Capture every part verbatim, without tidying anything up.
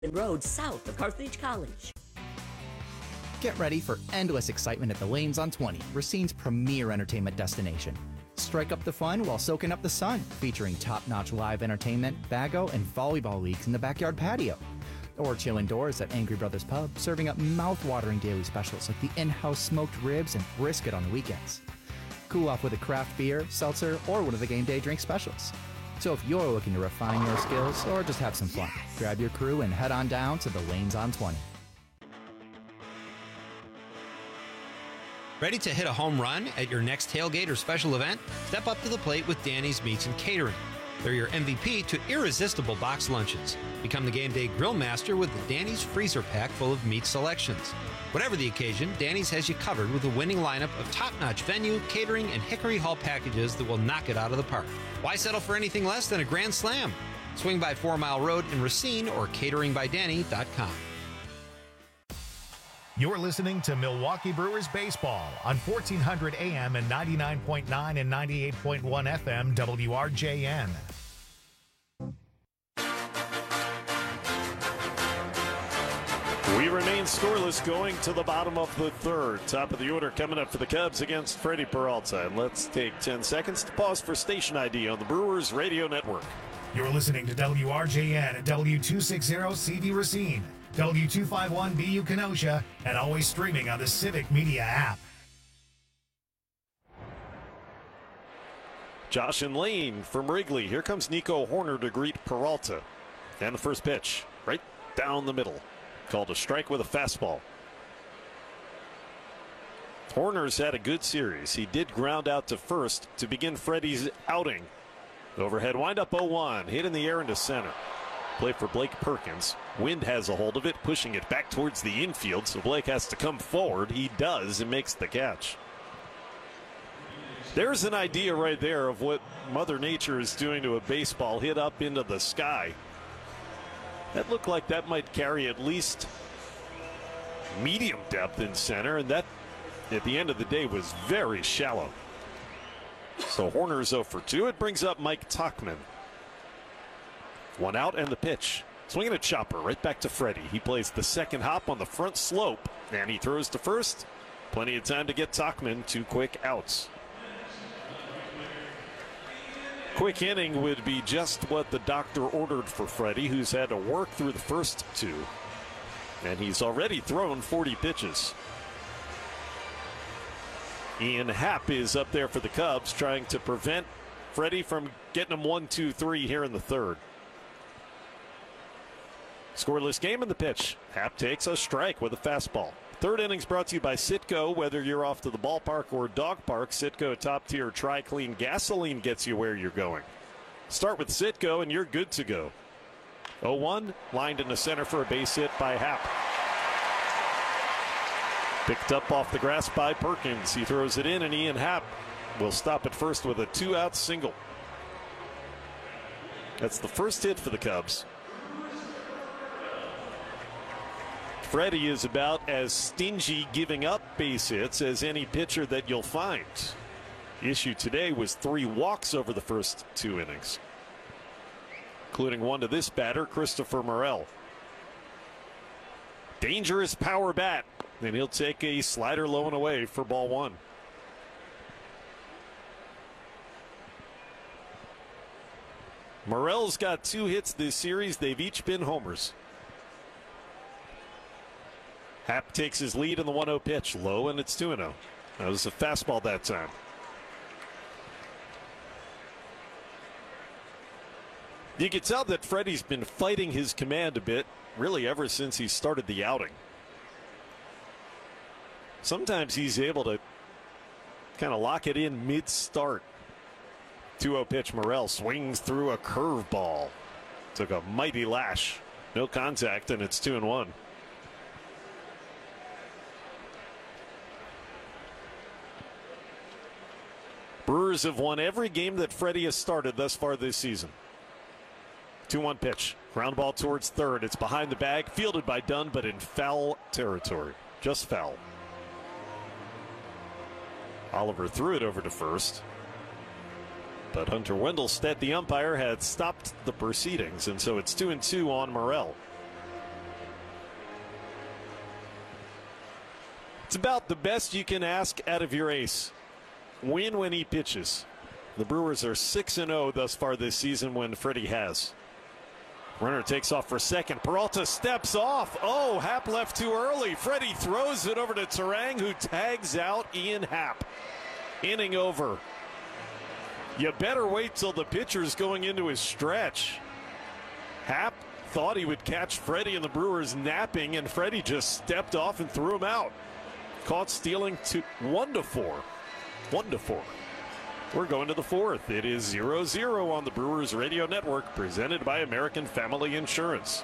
Road south of Carthage College. Get ready for endless excitement at the Lanes on twenty, Racine's premier entertainment destination. Strike up the fun while soaking up the sun, featuring top-notch live entertainment, bago, and volleyball leagues in the backyard patio. Or chill indoors at Angry Brothers Pub, serving up mouth-watering daily specials like the in-house smoked ribs and brisket on the weekends. Cool off with a craft beer, seltzer, or one of the game day drink specials. So if you're looking to refine your skills or just have some fun, grab your crew and head on down to the Lanes on twenty. Ready to hit a home run at your next tailgate or special event? Step up to the plate with Danny's Meats and Catering. They're your M V P to irresistible box lunches. Become the game day grill master with the Danny's freezer pack full of meat selections. Whatever the occasion, Danny's has you covered with a winning lineup of top-notch venue, catering, and Hickory Hall packages that will knock it out of the park. Why settle for anything less than a grand slam? Swing by Four Mile Road in Racine or catering by danny dot com. You're listening to Milwaukee Brewers Baseball on fourteen hundred A M and ninety-nine point nine and ninety-eight point one F M W R J N. We remain scoreless going to the bottom of the third. Top of the order coming up for the Cubs against Freddie Peralta. And let's take ten seconds to pause for station I D on the Brewers Radio Network. You're listening to W R J N at W two sixty C V Racine, W two fifty-one B U Kenosha, and always streaming on the Civic Media app. Josh and Lane from Wrigley. Here comes Nico Hoerner to greet Peralta. And the first pitch, right down the middle. Called a strike with a fastball. Hoerner's had a good series. He did ground out to first to begin Freddie's outing. Overhead windup oh one. Hit in the air into center. Play for Blake Perkins. Wind has a hold of it, pushing it back towards the infield, so Blake has to come forward. He does and makes the catch. There's an idea right there of what Mother Nature is doing to a baseball hit up into the sky. That looked like that might carry at least medium depth in center, and that, at the end of the day, was very shallow. So Hoerner's oh for two. It brings up Mike Tauchman. One out and the pitch. Swinging a chopper right back to Freddie. He plays the second hop on the front slope, and he throws to first. Plenty of time to get Tauchman two quick outs. Quick inning would be just what the doctor ordered for Freddie, who's had to work through the first two. And he's already thrown forty pitches. Ian Happ is up there for the Cubs, trying to prevent Freddie from getting him one, two, three here in the third. Scoreless game in the pitch. Happ takes a strike with a fastball. Third inning's brought to you by Citgo. Whether you're off to the ballpark or dog park, Citgo top-tier Tri-Clean gasoline gets you where you're going. Start with Citgo and you're good to go. oh one, lined in the center for a base hit by Happ. Picked up off the grass by Perkins. He throws it in, and Ian Happ will stop at first with a two-out single. That's the first hit for the Cubs. Freddie is about as stingy giving up base hits as any pitcher that you'll find. The issue today was three walks over the first two innings, including one to this batter, Christopher Morel. Dangerous power bat, and he'll take a slider low and away for ball one. Morel's got two hits this series. They've each been homers. Happ takes his lead in the one oh pitch. Low, and it's two oh. That was a fastball that time. You can tell that Freddie's been fighting his command a bit, really ever since he started the outing. Sometimes he's able to kind of lock it in mid-start. two oh pitch. Morel swings through a curveball. Took a mighty lash. No contact, and it's two and one. Brewers have won every game that Freddie has started thus far this season. two one pitch. Ground ball towards third. It's behind the bag. Fielded by Dunn, but in foul territory. Just foul. Oliver threw it over to first. But Hunter Wendelstedt, the umpire, had stopped the proceedings, and so it's two and two on Morel. It's about the best you can ask out of your ace. Win when he pitches. The Brewers are six and oh thus far this season when Freddie has. Runner takes off for second. Peralta steps off. Oh, Happ left too early. Freddie throws it over to Turang, who tags out Ian Happ. Inning over. You better wait till the pitcher's going into his stretch. Happ thought he would catch Freddie and the Brewers napping, and Freddie just stepped off and threw him out. Caught stealing to one to four. One to four. We're going to the fourth. It is zero zero on the Brewers Radio Network, presented by American Family Insurance.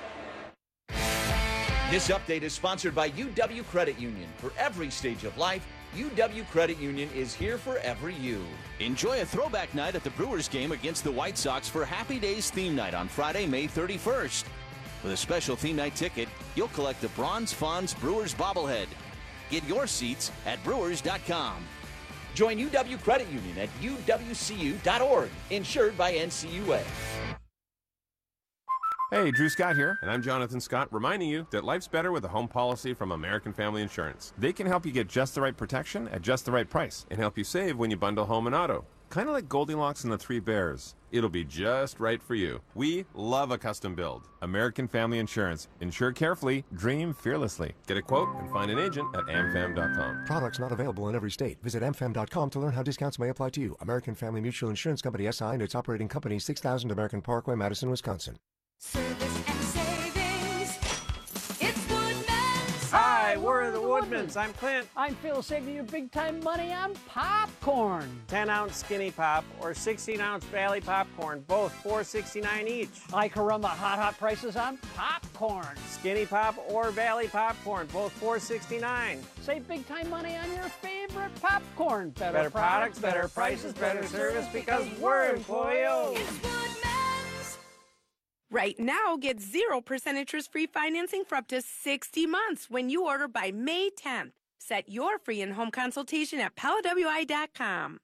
This update is sponsored by U W Credit Union. For every stage of life, U W Credit Union is here for every you. Enjoy a throwback night at the Brewers game against the White Sox for Happy Days theme night on Friday, May thirty-first. With a special theme night ticket, you'll collect a Bronze Fonz Brewers bobblehead. Get your seats at brewers dot com. Join U W Credit Union at U W C U dot org, insured by N C U A. Hey, Drew Scott here, and I'm Jonathan Scott, reminding you that life's better with a home policy from American Family Insurance. They can help you get just the right protection at just the right price and help you save when you bundle home and auto. Kind of like Goldilocks and the Three Bears. It'll be just right for you. We love a custom build. American Family Insurance. Insure carefully, dream fearlessly. Get a quote and find an agent at am fam dot com. Products not available in every state. Visit am fam dot com to learn how discounts may apply to you. American Family Mutual Insurance Company S I and its operating company, six thousand American Parkway, Madison, Wisconsin. Service and savings. It's Woodman's. Hi, we're the Woodmans. I'm Clint. I'm Phil, saving you big time money on popcorn. ten ounce skinny pop or sixteen ounce Valley popcorn, both four sixty-nine each. I Caramba hot hot prices on popcorn. Skinny pop or Valley popcorn, both four sixty-nine. Save big time money on your favorite popcorn. Better, better products, better prices, better service, because we're employee-owned. It's Woodman's. Right now, get zero percent interest-free financing for up to sixty months when you order by May tenth. Set your free in-home consultation at pella w i dot com.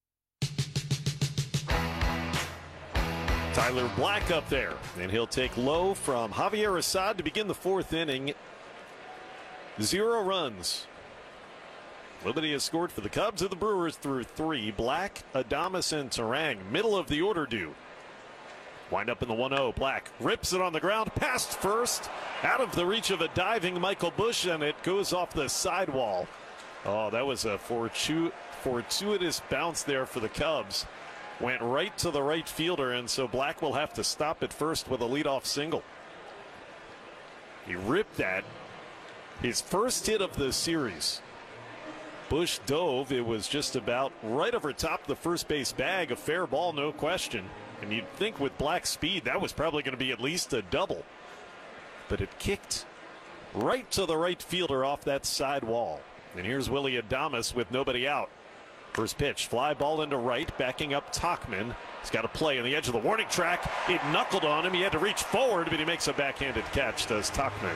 Tyler Black up there, and he'll take low from Javier Assad to begin the fourth inning. Zero runs. Nobody has scored for the Cubs or the Brewers through three. Black, Adames, and Turang. Middle of the order due. Wind up in the one oh. Black rips it on the ground, past first, out of the reach of a diving Michael Busch, and it goes off the sidewall. Oh, that was a fortu fortuitous bounce there for the Cubs. Went right to the right fielder, and so Black will have to stop at first with a leadoff single. He ripped that. His first hit of the series. Busch dove. It was just about right over top the first base bag. A fair ball, no question. And you'd think with Black's speed, that was probably going to be at least a double. But it kicked right to the right fielder off that side wall. And here's Willy Adames with nobody out. First pitch, fly ball into right, backing up Tauchman. He's got to play on the edge of the warning track. It knuckled on him. He had to reach forward, but he makes a backhanded catch, does Tauchman.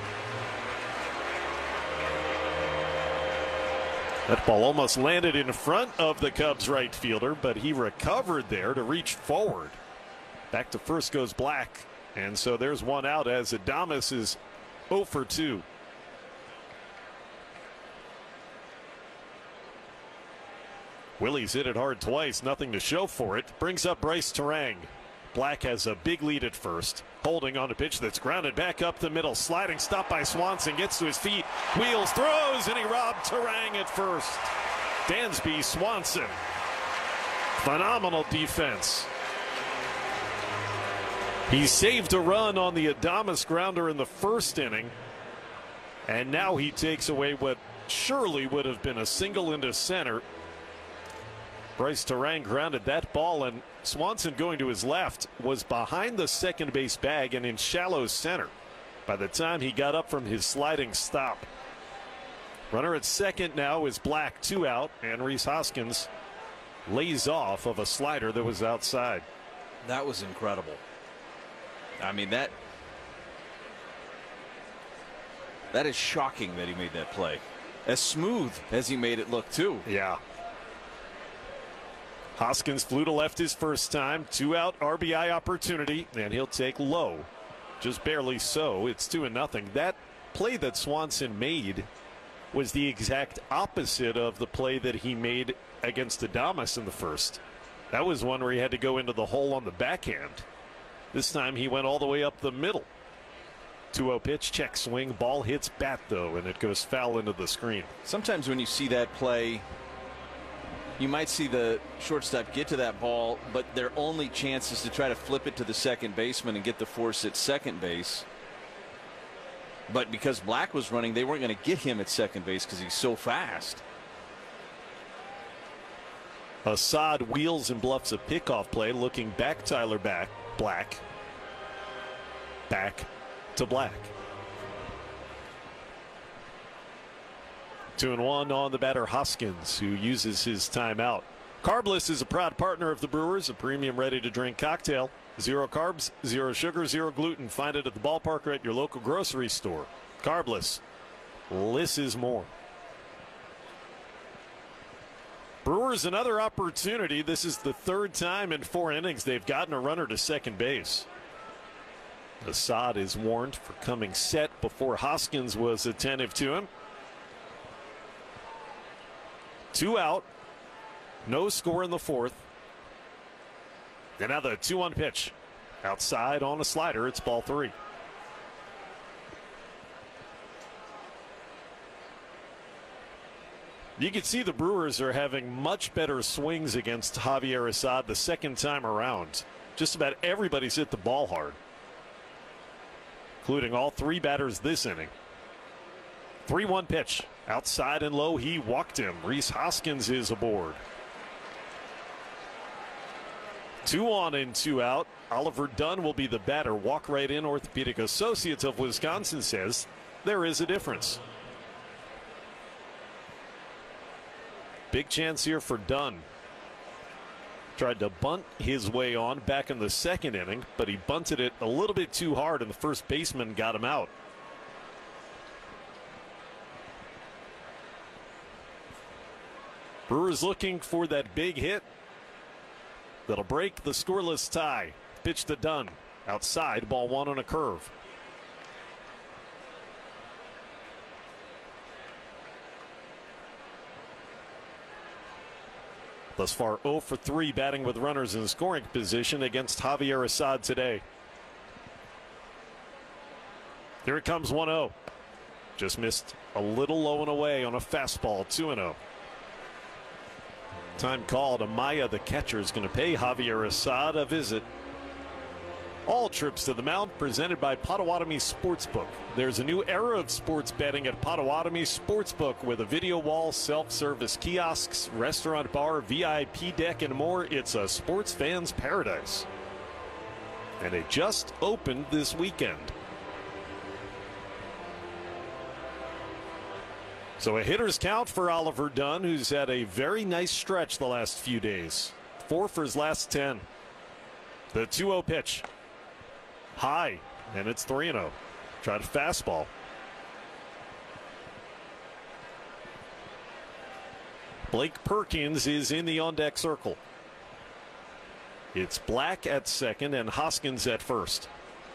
That ball almost landed in front of the Cubs right fielder, but he recovered there to reach forward. Back to first goes Black, and so there's one out as Adames is oh for two. Willie's hit it hard twice, nothing to show for it. Brings up Bryce Turang. Black has a big lead at first. Holding on a pitch that's grounded back up the middle. Sliding stop by Swanson. Gets to his feet. Wheels, throws, and he robbed Turang at first. Dansby, Swanson. Phenomenal defense. He saved a run on the Adames grounder in the first inning. And now he takes away what surely would have been a single into center. Bryce Turang grounded that ball, and Swanson, going to his left, was behind the second base bag and in shallow center by the time he got up from his sliding stop. Runner at second now is Black, two out, and Rhys Hoskins lays off of a slider that was outside. That was incredible. I mean, that that is shocking that he made that play. As smooth as he made it look, too. Yeah. Hoskins flew to left his first time. Two out R B I opportunity, and he'll take low. Just barely so. It's two and nothing. That play that Swanson made was the exact opposite of the play that he made against Adames in the first. That was one where he had to go into the hole on the backhand. This time he went all the way up the middle. two oh pitch, check swing, ball hits bat though, and it goes foul into the screen. Sometimes when you see that play, you might see the shortstop get to that ball, but their only chance is to try to flip it to the second baseman and get the force at second base. But because Black was running, they weren't going to get him at second base because he's so fast. Assad wheels and bluffs a pickoff play, looking back Tyler back Black. Back to Black. Two and one on the batter Hoskins, who uses his timeout. Carbless is a proud partner of the Brewers, a premium ready-to-drink cocktail. Zero carbs, zero sugar, zero gluten. Find it at the ballpark or at your local grocery store. Carbless. Less is more. Brewers another opportunity. This is the third time in four innings they've gotten a runner to second base. Assad is warned for coming set before Hoskins was attentive to him. Two out. No score in the fourth. And now the two one pitch. Outside on a slider. It's ball three. You can see the Brewers are having much better swings against Javier Assad the second time around. Just about everybody's hit the ball hard, including all three batters this inning. three one pitch. Outside and low, he walked him. Rhys Hoskins is aboard. Two on and two out. Oliver Dunn will be the batter. Walk right in. Orthopedic Associates of Wisconsin says there is a difference. Big chance here for Dunn. Tried to bunt his way on back in the second inning, but he bunted it a little bit too hard, and the first baseman got him out. Brewers looking for that big hit that'll break the scoreless tie. Pitch to Dunn. Outside, ball one on a curve. Thus far oh for three batting with runners in scoring position against Javier Assad today. Here it comes one oh. Just missed a little low and away on a fastball. two and oh. Time called. Amaya, the catcher, is going to pay Javier Assad a visit. All trips to the mound presented by Potawatomi Sportsbook. There's a new era of sports betting at Potawatomi Sportsbook with a video wall, self-service kiosks, restaurant bar, V I P deck, and more. It's a sports fan's paradise. And it just opened this weekend. So a hitter's count for Oliver Dunn, who's had a very nice stretch the last few days. Four for his last ten. The two oh pitch. High, and it's three and oh. Try to fastball. Blake Perkins is in the on-deck circle. It's Black at second and Hoskins at first.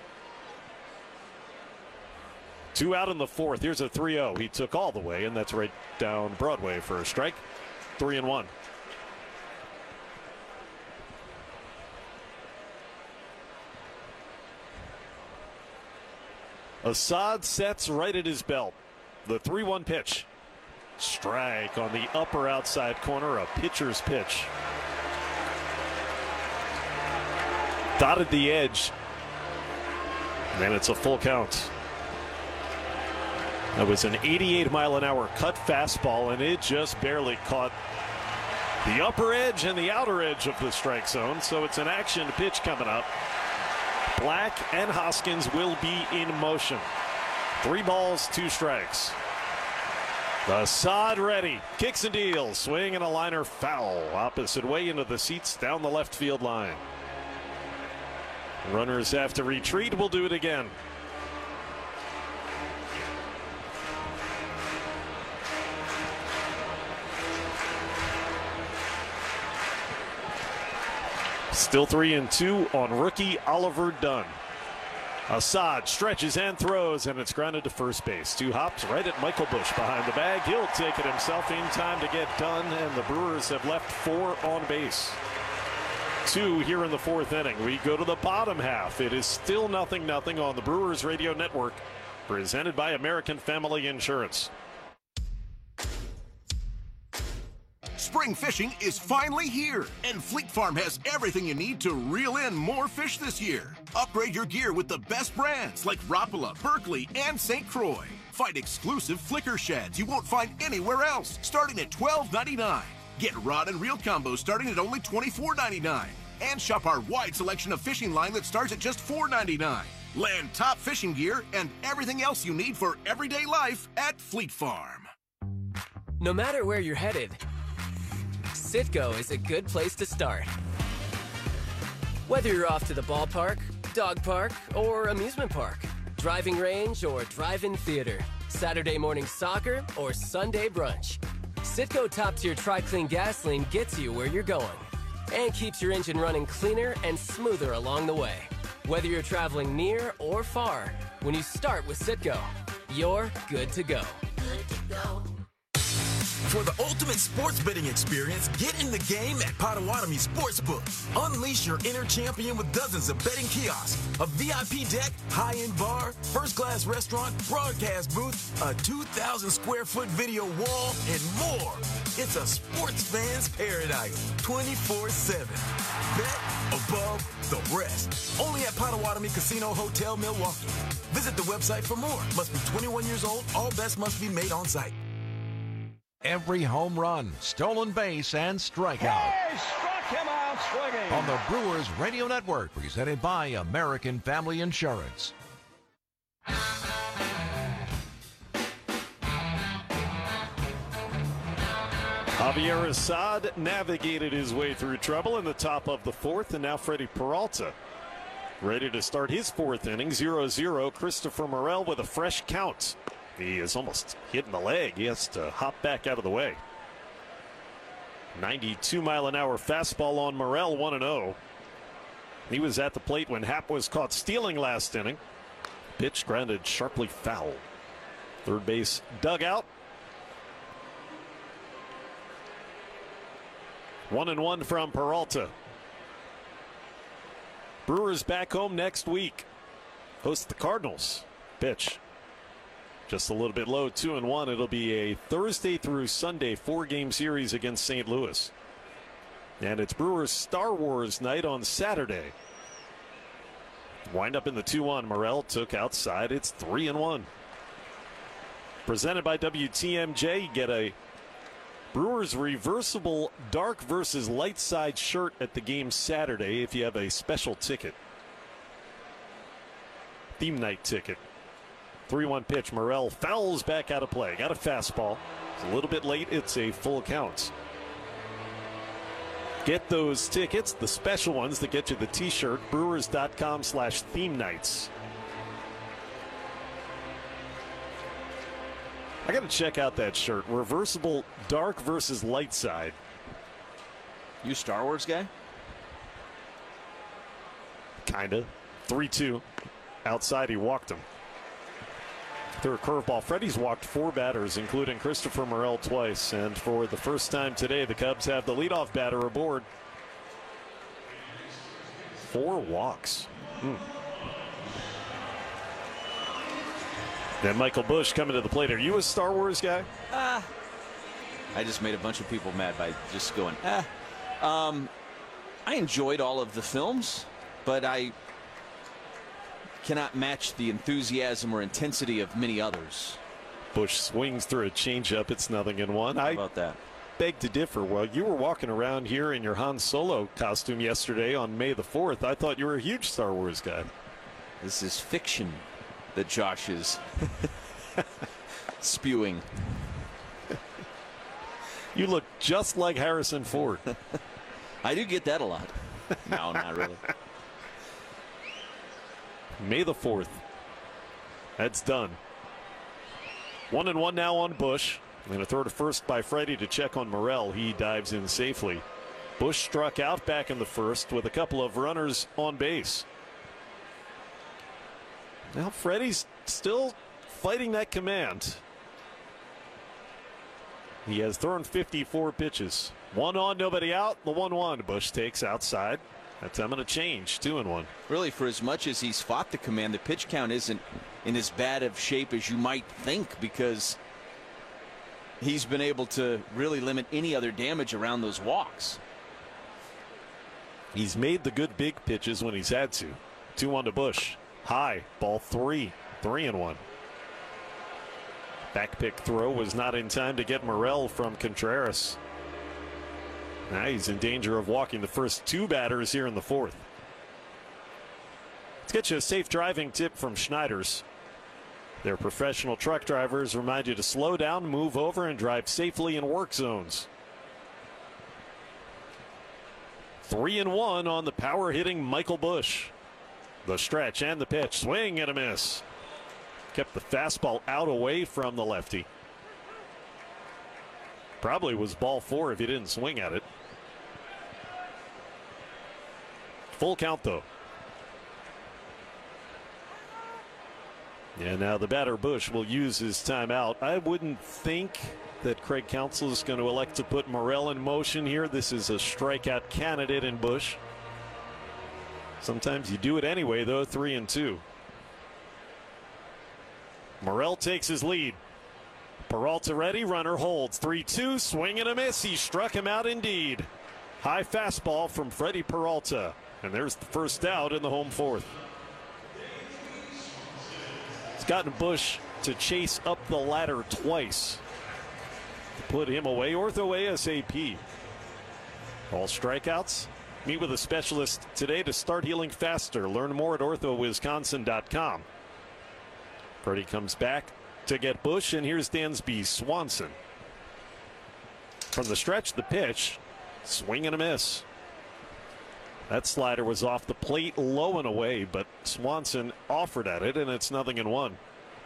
Two out in the fourth. Here's a three oh. He took all the way, and that's right down Broadway for a strike. Three and one. Assad sets right at his belt. The three one pitch. Strike on the upper outside corner. A pitcher's pitch. Dotted the edge. And then it's a full count. That was an eighty-eight mile an hour cut fastball, and it just barely caught the upper edge and the outer edge of the strike zone. So it's an action pitch coming up. Black and Hoskins will be in motion. Three balls, two strikes. Assad ready. Kicks and deals. Swing and a liner foul. Opposite way into the seats down the left field line. Runners have to retreat. We'll do it again. Still three and two on rookie Oliver Dunn. Assad stretches and throws, and it's grounded to first base. Two hops right at Michael Busch behind the bag. He'll take it himself in time to get done, and the Brewers have left four on base. Two here in the fourth inning. We go to the bottom half. It is still nothing nothing on the Brewers Radio Network, presented by American Family Insurance. Spring fishing is finally here, and Fleet Farm has everything you need to reel in more fish this year. Upgrade your gear with the best brands like Rapala, Berkley, and Saint Croix. Find exclusive flicker sheds you won't find anywhere else, starting at twelve ninety-nine. Get rod and reel combos starting at only twenty-four ninety-nine. And shop our wide selection of fishing line that starts at just four ninety-nine. Land top fishing gear and everything else you need for everyday life at Fleet Farm. No matter where you're headed, Citgo is a good place to start. Whether you're off to the ballpark, dog park, or amusement park, driving range or drive-in theater, Saturday morning soccer or Sunday brunch, Citgo top-tier Tri-Clean gasoline gets you where you're going and keeps your engine running cleaner and smoother along the way. Whether you're traveling near or far, when you start with Citgo, you're good to go. Good to go. For the ultimate sports betting experience, get in the game at Potawatomi Sportsbook. Unleash your inner champion with dozens of betting kiosks, a V I P deck, high-end bar, first-class restaurant, broadcast booth, a two thousand square foot video wall, and more. It's a sports fan's paradise, twenty-four seven. Bet above the rest. Only at Potawatomi Casino Hotel, Milwaukee. Visit the website for more. Must be twenty-one years old. All bets must be made on site. Every home run, stolen base, and strikeout. Hey, struck him out swinging. On the Brewers Radio Network, presented by American Family Insurance. Javier Assad navigated his way through trouble in the top of the fourth, and now Freddie Peralta ready to start his fourth inning. zero zero. Christopher Morel with a fresh count. He is almost hitting the leg. He has to hop back out of the way. ninety-two mile an hour fastball on Morel, one and oh. He was at the plate when Happ was caught stealing last inning. Pitch grounded sharply foul. Third base dugout. One and one from Peralta. Brewers back home next week. Host the Cardinals. Pitch just a little bit low, two and one. It'll be a Thursday through Sunday four-game series against Saint Louis. And it's Brewers Star Wars night on Saturday. Wind up in the two one. Morel took outside. It's three and one. Presented by W T M J. You get a Brewers reversible dark versus light side shirt at the game Saturday if you have a special ticket. Theme night ticket. three one pitch. Morel fouls back out of play. Got a fastball. It's a little bit late. It's a full count. Get those tickets, the special ones that get you the t-shirt, brewers.com slash theme nights. I got to check out that shirt. Reversible dark versus light side. You Star Wars guy? Kinda. three two. Outside, he walked him. Through a curveball. Freddie's walked four batters, including Christopher Morel twice. And for the first time today, the Cubs have the leadoff batter aboard. Four walks. Hmm. Then Michael Busch coming to the plate. Are you a Star Wars guy? Ah. I just made a bunch of people mad by just going, ah. Um, I enjoyed all of the films, but I cannot match the enthusiasm or intensity of many others. Busch swings through a changeup. It's nothing in one. How about that? I beg to differ. Well, you were walking around here in your Han Solo costume yesterday on May the fourth. I thought you were a huge Star Wars guy. This is fiction that Josh is spewing. You look just like Harrison Ford. I do get that a lot. No, not really. May the fourth. That's done. One and one now on Busch. I'm going to throw to first by Freddie to check on Morel. He dives in safely. Busch struck out back in the first with a couple of runners on base. Now Freddie's still fighting that command. He has thrown fifty-four pitches. One on, nobody out. The one one. Bush takes outside. That's I'm going to change. Two and one. Really, for as much as he's fought the command, the pitch count isn't in as bad of shape as you might think, because he's been able to really limit any other damage around those walks. He's made the good big pitches when he's had to. Two one to Bush. High. Ball three. Three and one. Back pick throw was not in time to get Morel from Contreras. Now he's in danger of walking the first two batters here in the fourth. Let's get you a safe driving tip from Schneider's. Their professional truck drivers remind you to slow down, move over, and drive safely in work zones. Three and one on the power hitting Michael Bush. The stretch and the pitch. Swing and a miss. Kept the fastball out away from the lefty. Probably was ball four if he didn't swing at it. Full count though. And now the batter Bush will use his timeout. I wouldn't think that Craig Counsell is going to elect to put Morel in motion here. This is a strikeout candidate in Bush. Sometimes you do it anyway though. Three and two. Morel takes his lead. Peralta ready, runner holds. three two, swing and a miss. He struck him out indeed. High fastball from Freddie Peralta. And there's the first out in the home fourth. It's gotten Bush to chase up the ladder twice to put him away. Ortho ASAP. All strikeouts. Meet with a specialist today to start healing faster. Learn more at ortho wisconsin dot com. Freddie comes back to get Bush, and here's Dansby Swanson. From the stretch, the pitch, swing and a miss. That slider was off the plate low and away, but Swanson offered at it, and it's nothing in one.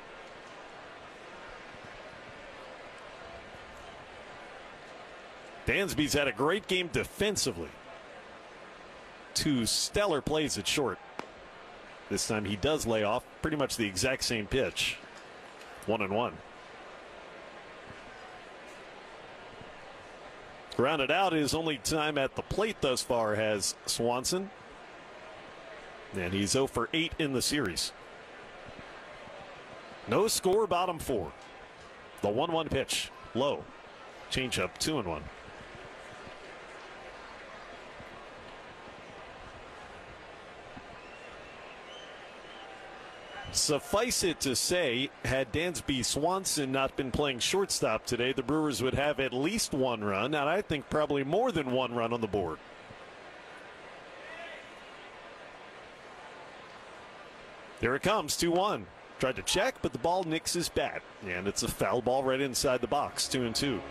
Dansby's had a great game defensively. Two stellar plays at short. This time he does lay off pretty much the exact same pitch. One and one. Grounded out his only time at the plate thus far has Swanson. And he's oh for eight in the series. No score, bottom four. The one one pitch, low. Changeup, two and one. Suffice it to say, had Dansby Swanson not been playing shortstop today, the Brewers would have at least one run, and I think probably more than one run on the board. There it comes, two one. Tried to check, but the ball nicks his bat, and it's a foul ball right inside the box, two and two.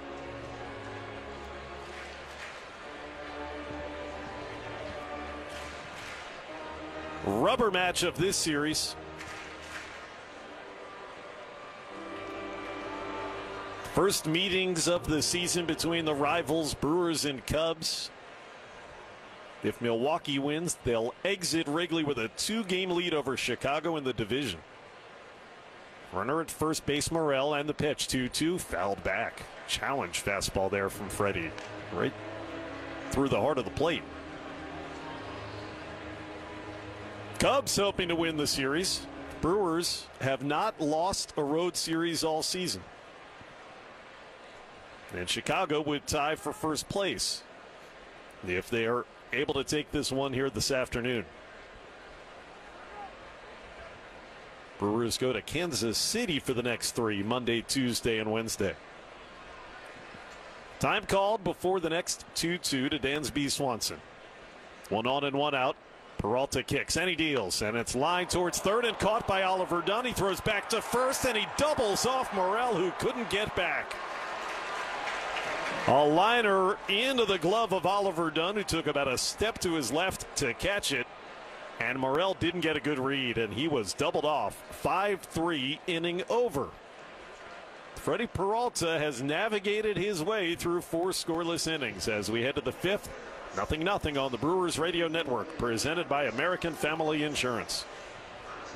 Rubber match of this series. First meetings of the season between the rivals, Brewers and Cubs. If Milwaukee wins, they'll exit Wrigley with a two-game lead over Chicago in the division. Runner at first base, Morel, and the pitch, two two, fouled back. Challenge fastball there from Freddie, right through the heart of the plate. Cubs hoping to win the series. Brewers have not lost a road series all season. And Chicago would tie for first place if they are able to take this one here this afternoon. Brewers go to Kansas City for the next three, Monday, Tuesday, and Wednesday. Time called before the next two two to Dansby Swanson. One on and one out. Peralta kicks and he deals, and it's lined towards third and caught by Oliver Dunn. He throws back to first, and he doubles off Morel, who couldn't get back. A liner into the glove of Oliver Dunn, who took about a step to his left to catch it. And Morel didn't get a good read, and he was doubled off. five three, inning over. Freddie Peralta has navigated his way through four scoreless innings as we head to the fifth. Nothing nothing on the Brewers Radio Network, presented by American Family Insurance.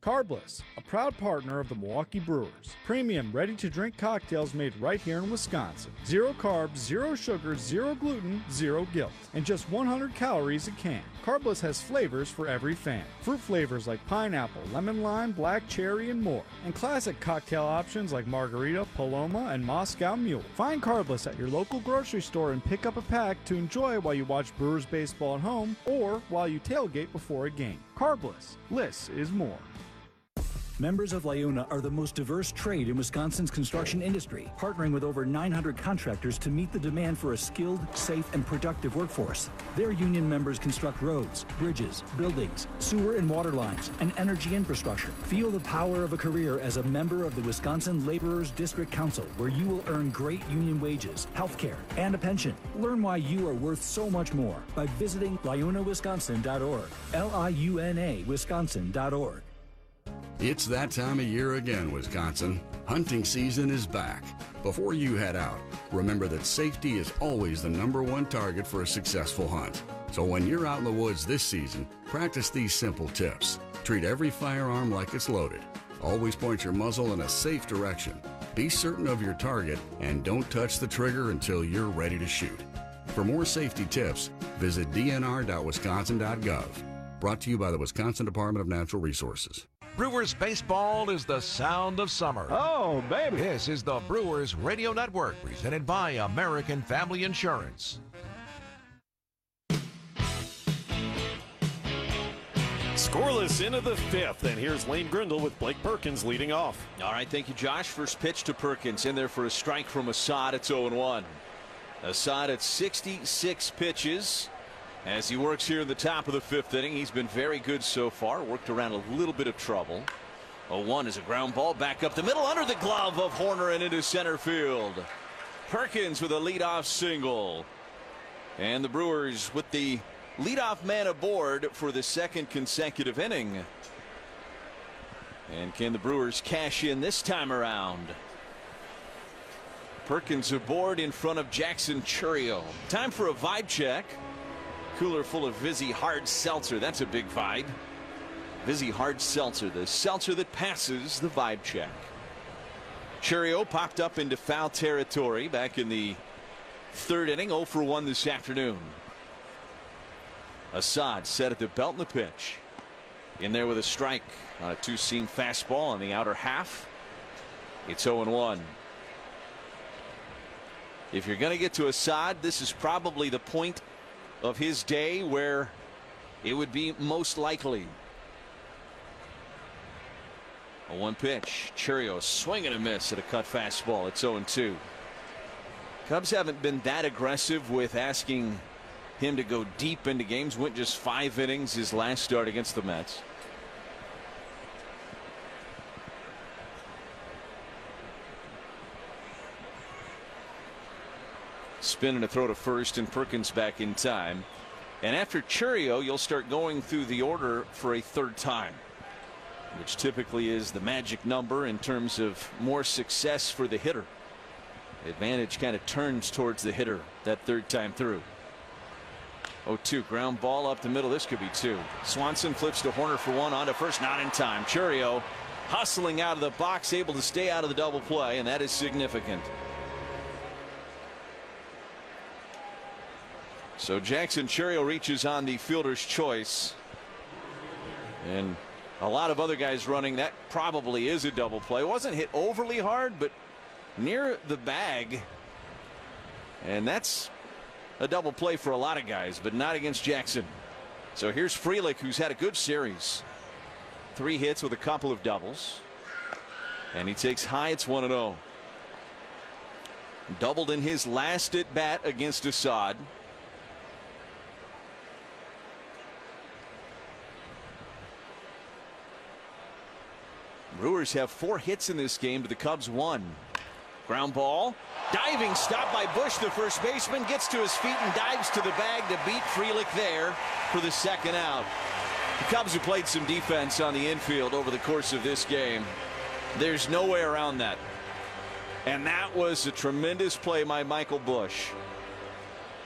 Carbless, a proud partner of the Milwaukee Brewers. Premium, ready-to-drink cocktails made right here in Wisconsin. Zero carbs, zero sugar, zero gluten, zero guilt. And just one hundred calories a can. Carbless has flavors for every fan. Fruit flavors like pineapple, lemon lime, black cherry, and more. And classic cocktail options like margarita, Paloma, and Moscow Mule. Find Carbless at your local grocery store and pick up a pack to enjoy while you watch Brewers baseball at home or while you tailgate before a game. Carbless. Less is more. Members of LIUNA are the most diverse trade in Wisconsin's construction industry, partnering with over nine hundred contractors to meet the demand for a skilled, safe, and productive workforce. Their union members construct roads, bridges, buildings, sewer and water lines, and energy infrastructure. Feel the power of a career as a member of the Wisconsin Laborers District Council, where you will earn great union wages, health care, and a pension. Learn why you are worth so much more by visiting liuna wisconsin dot org. L I U N A Wisconsin dot org. It's that time of year again, Wisconsin. Hunting season is back. Before you head out, remember that safety is always the number one target for a successful hunt. So when you're out in the woods this season, practice these simple tips. Treat every firearm like it's loaded. Always point your muzzle in a safe direction. Be certain of your target and don't touch the trigger until you're ready to shoot. For more safety tips, visit d n r dot wisconsin dot gov. Brought to you by the Wisconsin Department of Natural Resources. Brewers baseball is the sound of summer. Oh, baby. This is the Brewers Radio Network, presented by American Family Insurance. Scoreless into the fifth, and here's Lane Grindle with Blake Perkins leading off. All right, thank you, Josh. First pitch to Perkins, in there for a strike from Assad. It's oh and one. Assad at sixty-six pitches. As he works here in the top of the fifth inning, he's been very good so far. Worked around a little bit of trouble. oh one is a ground ball back up the middle under the glove of Horner and into center field. Perkins with a leadoff single. And the Brewers with the leadoff man aboard for the second consecutive inning. And can the Brewers cash in this time around? Perkins aboard in front of Jackson Chourio. Time for a vibe check. Cooler full of Vizzy Hard Seltzer. That's a big vibe. Vizzy Hard Seltzer, the seltzer that passes the vibe check. Chourio popped up into foul territory back in the third inning. oh for one this afternoon. Assad set at the belt in the pitch. In there with a strike on a two-seam fastball on the outer half. It's oh and one. If you're going to get to Assad, this is probably the point of his day where it would be most likely. A one pitch. Chourio swing and a miss at a cut fastball. It's oh and two. Cubs haven't been that aggressive with asking him to go deep into games. Went just five innings his last start against the Mets. Spin and a throw to first, and Perkins back in time. And after Chourio, you'll start going through the order for a third time, which typically is the magic number in terms of more success for the hitter. Advantage kind of turns towards the hitter that third time through. oh two ground ball up the middle. This could be two. Swanson flips to Horner for one, on to first, not in time. Chourio hustling out of the box, able to stay out of the double play, and that is significant. So Jackson Chourio reaches on the fielder's choice, and a lot of other guys running. That probably is a double play. Wasn't hit overly hard, but near the bag, and that's a double play for a lot of guys, but not against Jackson. So here's Frelick, who's had a good series. Three hits with a couple of doubles, and he takes high. It's one and oh. Doubled in his last at bat against Assad. Brewers have four hits in this game to the Cubs one. Ground ball. Diving stop by Bush. The first baseman gets to his feet and dives to the bag to beat Frelick there for the second out. The Cubs have played some defense on the infield over the course of this game. There's no way around that. And that was a tremendous play by Michael Bush.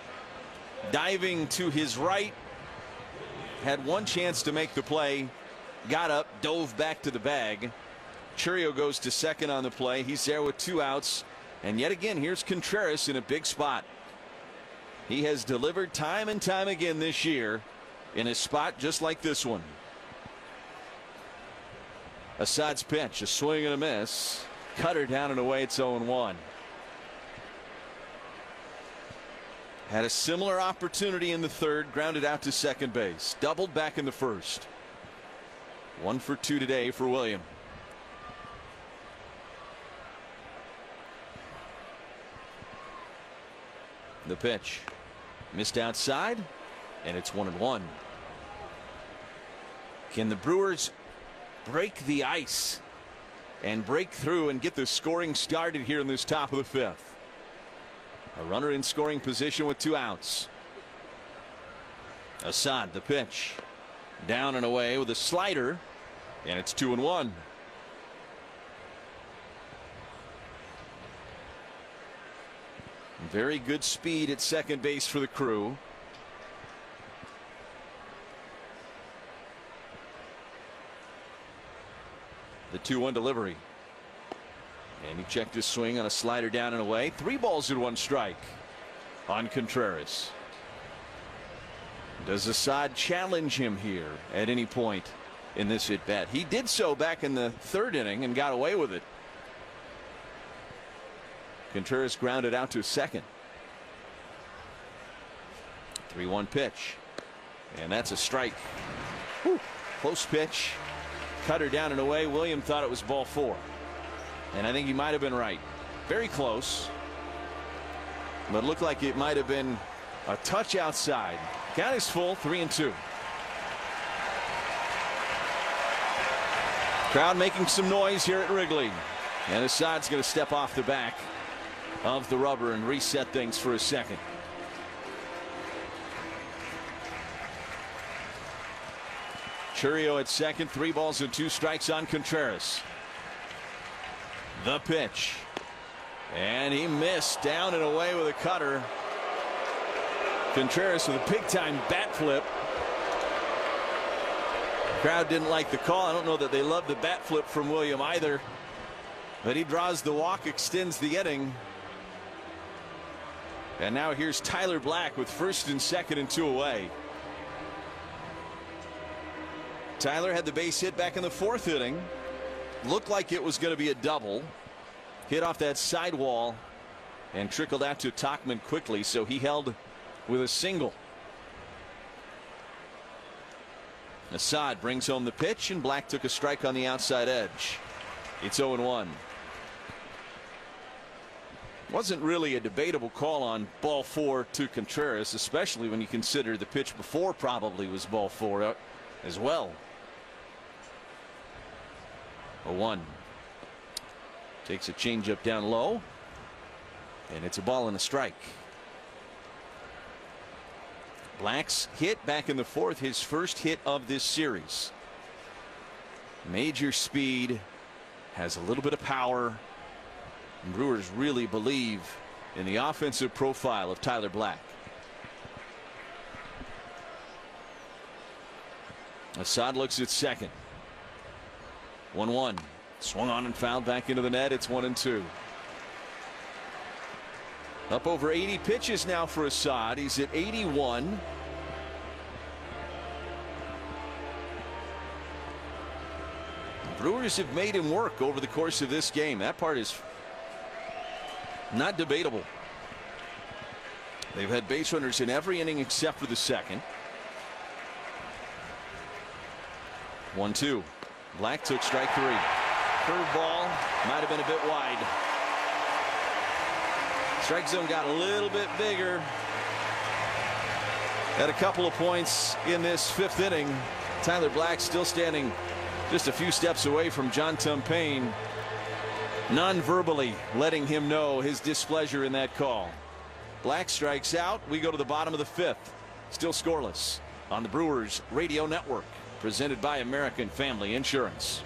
Diving to his right. Had one chance to make the play. got up, dove back to the bag. Chourio goes to second on the play. He's there with two outs. And yet again, here's Contreras in a big spot. He has delivered time and time again this year in a spot just like this one. Assad's pitch, a swing and a miss. Cutter down and away. It's oh and one. Had a similar opportunity in the third, grounded out to second base. Doubled back in the first. One for two today for William. The pitch missed outside, and it's one and one. Can the Brewers break the ice and break through and get the scoring started here in this top of the fifth? A runner in scoring position with two outs. Assad, the pitch, down and away with a slider, and it's two and one. Very good speed at second base for the Crew. The two one delivery. And he checked his swing on a slider down and away. Three balls and one strike on Contreras. Does Assad challenge him here at any point in this at bat? He did so back in the third inning and got away with it. Contreras grounded out to second. three one pitch. And that's a strike. Whew. Close pitch. Cutter down and away. William thought it was ball four. And I think he might have been right. Very close. But it looked like it might have been a touch outside. Count is full, three and two. Crowd making some noise here at Wrigley. And Assad's going to step off the back of the rubber and reset things for a second. Chourio at second, three balls and two strikes on Contreras. The pitch. And he missed down and away with a cutter. Contreras with a big time bat flip. Crowd didn't like the call. I don't know that they loved the bat flip from William either. But he draws the walk, extends the inning. And now here's Tyler Black with first and second and two away. Tyler had the base hit back in the fourth inning. Looked like it was going to be a double. Hit off that sidewall and trickled out to Tauchman quickly, so he held with a single. Assad brings home the pitch, and Black took a strike on the outside edge. It's oh and one. Wasn't really a debatable call on ball four to Contreras, especially when you consider the pitch before probably was ball four as well. oh one. Takes a changeup down low, and it's a ball and a strike. Black's hit back in the fourth, his first hit of this series. Major speed, has a little bit of power. And Brewers really believe in the offensive profile of Tyler Black. Assad looks at second. one one. Swung on and fouled back into the net. It's one and two. Up over eighty pitches now for Assad. He's at eighty-one. The Brewers have made him work over the course of this game. That part is not debatable. They've had base runners in every inning except for the second. one two. Black took strike three. Curveball might have been a bit wide. Strike zone got a little bit bigger at a couple of points in this fifth inning. Tyler Black still standing just a few steps away from John Tumpain, non-verbally letting him know his displeasure in that call. Black strikes out. We go to the bottom of the fifth. Still scoreless on the Brewers Radio Network, presented by American Family Insurance.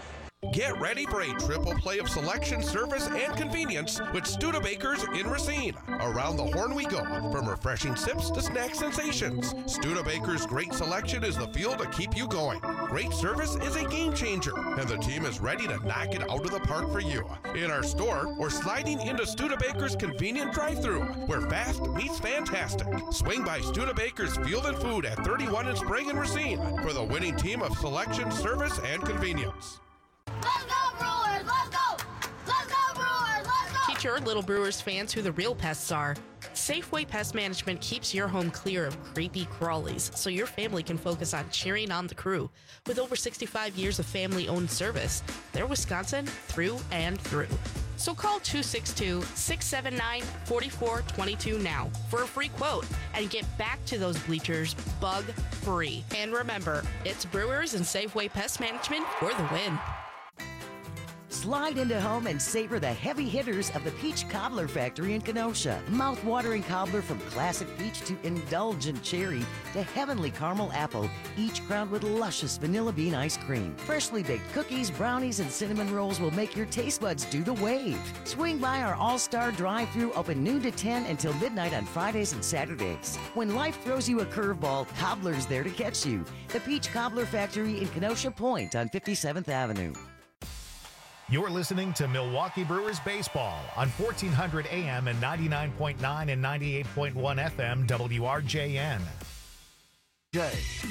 Get ready for a triple play of selection, service, and convenience with Studebakers in Racine. Around the horn we go, from refreshing sips to snack sensations. Studebakers' great selection is the fuel to keep you going. Great service is a game changer, and the team is ready to knock it out of the park for you. In our store, or sliding into Studebakers' convenient drive-thru, where fast meets fantastic. Swing by Studebakers Field and Food at thirty-one in Sprague and Racine for the winning team of selection, service, and convenience. Let's go, Brewers! Let's go! Let's go, Brewers! Let's go! Teach your little Brewers fans who the real pests are. Safeway Pest Management keeps your home clear of creepy crawlies so your family can focus on cheering on the crew. With over sixty-five years of family-owned service, they're Wisconsin through and through. So call two six two, six seven nine, four four two two now for a free quote and get back to those bleachers bug-free. And remember, it's Brewers and Safeway Pest Management for the win. Slide into home and savor the heavy hitters of the Peach Cobbler Factory in Kenosha. Mouth-watering cobbler from classic peach to indulgent cherry to heavenly caramel apple, each crowned with luscious vanilla bean ice cream. Freshly baked cookies, brownies, and cinnamon rolls will make your taste buds do the wave. Swing by our all-star drive-thru open noon to ten until midnight on Fridays and Saturdays. When life throws you a curveball, Cobbler's there to catch you. The Peach Cobbler Factory in Kenosha Point on fifty-seventh Avenue. You're listening to Milwaukee Brewers Baseball on fourteen hundred A M and ninety-nine point nine and ninety-eight point one F M W R J N. Jay.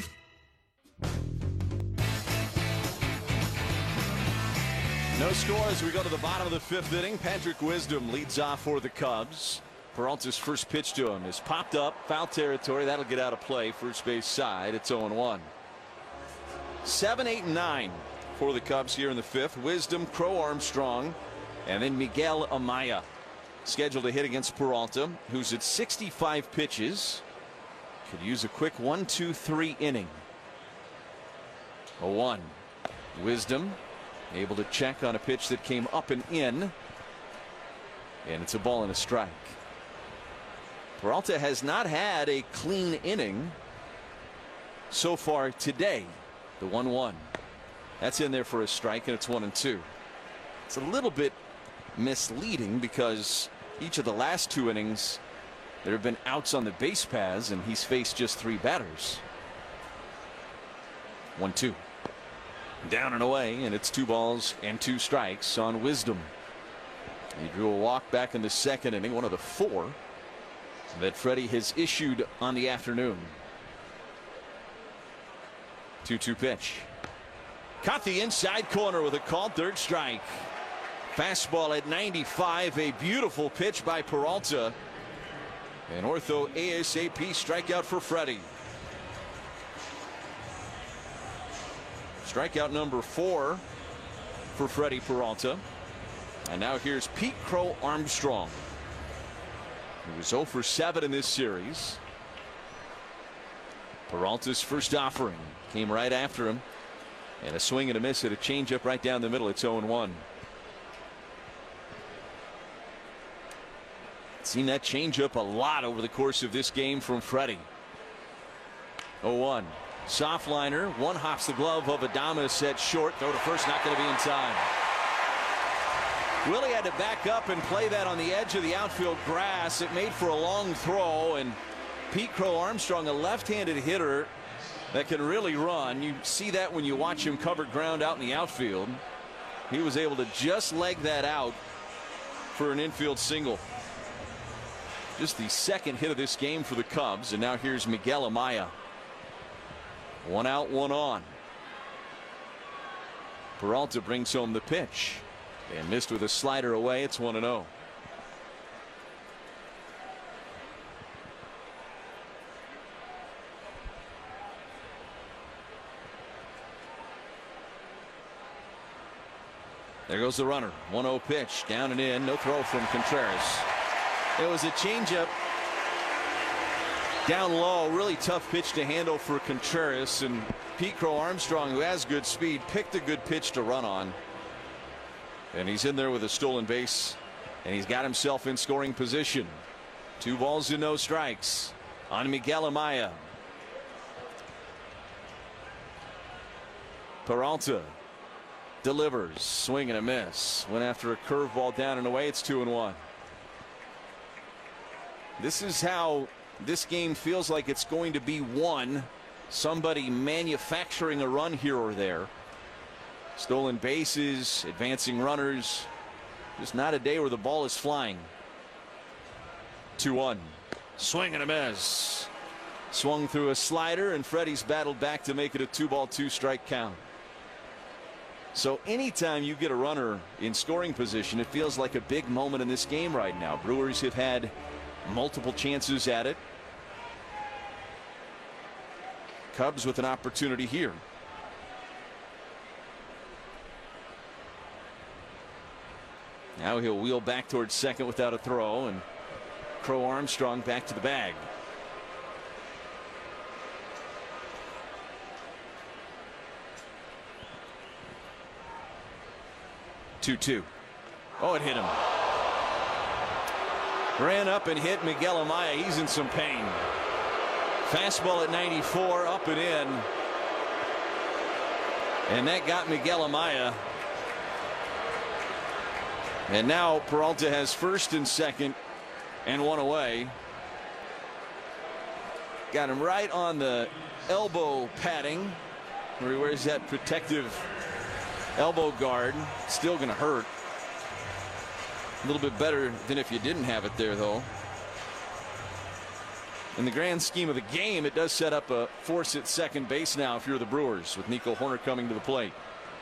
No score as we go to the bottom of the fifth inning. Patrick Wisdom leads off for the Cubs. Peralta's first pitch to him is popped up, foul territory. That'll get out of play. First base side. It's oh and one. seven, eight, and nine. For the Cubs here in the fifth. Wisdom, Crow Armstrong, and then Miguel Amaya scheduled to hit against Peralta, who's at sixty-five pitches. Could use a quick one two three inning. oh one. Wisdom able to check on a pitch that came up and in, and it's a ball and a strike. Peralta has not had a clean inning so far today. The one one. That's in there for a strike, and it's one and two. It's a little bit misleading because each of the last two innings there have been outs on the base paths, and he's faced just three batters. one two. Down and away, and it's two balls and two strikes on Wisdom. He drew a walk back in the second inning, one of the four that Freddie has issued on the afternoon. two two pitch. Caught the inside corner with a called third strike. Fastball at ninety-five. A beautiful pitch by Peralta. An ortho ASAP strikeout for Freddie. Strikeout number four for Freddie Peralta. And now here's Pete Crow Armstrong. He was oh for seven in this series. Peralta's first offering came right after him. And a swing and a miss at a changeup right down the middle. It's oh and one. Seen that changeup a lot over the course of this game from Freddie. oh one. Soft liner. One hops the glove of Adames at short. Throw to first, not going to be in time. Willie had to back up and play that on the edge of the outfield grass. It made for a long throw, and Pete Crow Armstrong, a left-handed hitter that can really run. You see that when you watch him cover ground out in the outfield. He was able to just leg that out for an infield single. Just the second hit of this game for the Cubs. And now here's Miguel Amaya. One out, one on. Peralta brings home the pitch and missed with a slider away. It's one and oh. There goes the runner. one oh pitch. Down and in. No throw from Contreras. It was a changeup down low. Really tough pitch to handle for Contreras. And Pete Crow Armstrong, who has good speed, picked a good pitch to run on. And he's in there with a stolen base. And he's got himself in scoring position. Two balls and no strikes on Miguel Amaya. Peralta delivers, swing and a miss. Went after a curveball down and away. It's two and one. This is how this game feels like it's going to be won. Somebody manufacturing a run here or there. Stolen bases, advancing runners. Just not a day where the ball is flying. two one. Swing and a miss. Swung through a slider, and Freddie's battled back to make it a two ball, two strike count. So anytime you get a runner in scoring position, it feels like a big moment in this game right now. Brewers have had multiple chances at it. Cubs with an opportunity here. Now he'll wheel back towards second without a throw, and Crow Armstrong back to the bag. two two. Oh, it hit him. Ran up and hit Miguel Amaya. He's in some pain. Fastball at ninety-four, up and in. And that got Miguel Amaya. And now Peralta has first and second and one away. Got him right on the elbow padding where he wears that protective elbow guard. Still going to hurt. A little bit better than if you didn't have it there, though. In the grand scheme of the game, it does set up a force at second base now if you're the Brewers, with Nico Hoerner coming to the plate.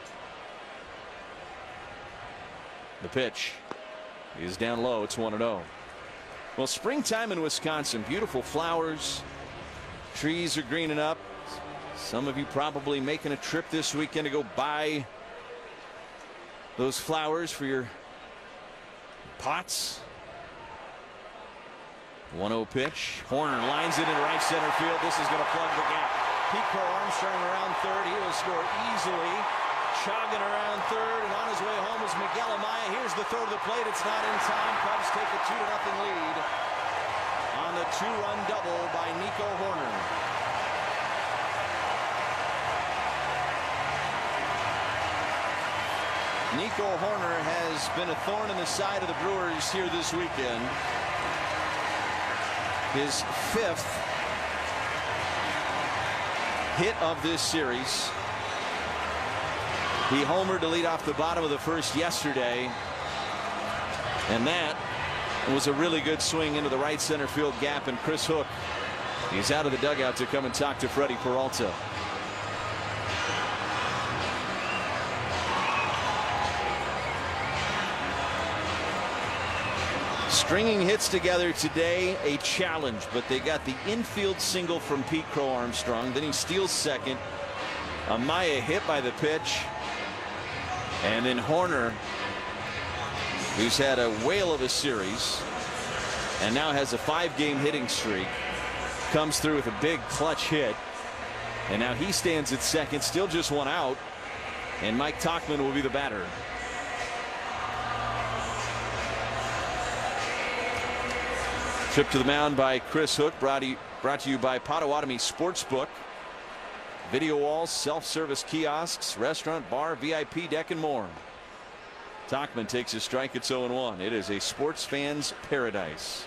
The pitch is down low. It's one and oh. Well, springtime in Wisconsin, beautiful flowers. Trees are greening up. Some of you probably making a trip this weekend to go buy those flowers for your pots. one oh pitch. Hoerner lines it into right center field. This is going to plug the gap. Pete Crow Armstrong around third. He will score easily. Jogging around third, and on his way home is Miguel Amaya. Here's the throw to the plate. It's not in time. Cubs take a two to nothing lead on the two-run double by Nico Hoerner. Nico Hoerner has been a thorn in the side of the Brewers here this weekend. His fifth hit of this series. He homered to lead off the bottom of the first yesterday, and that was a really good swing into the right center field gap, and Chris Hook, he's out of the dugout to come and talk to Freddie Peralta. Stringing hits together today, a challenge, but they got the infield single from Pete Crow Armstrong. Then he steals second. Amaya hit by the pitch. And then Hoerner, who's had a whale of a series and now has a five-game hitting streak, comes through with a big clutch hit. And now he stands at second, still just one out. And Mike Tauchman will be the batter. Trip to the mound by Chris Hook, brought to you, brought to you by Potawatomi Sportsbook. Video walls, self-service kiosks, restaurant, bar, V I P deck, and more. Tauchman takes his strike. It's oh and one. It is a sports fan's paradise.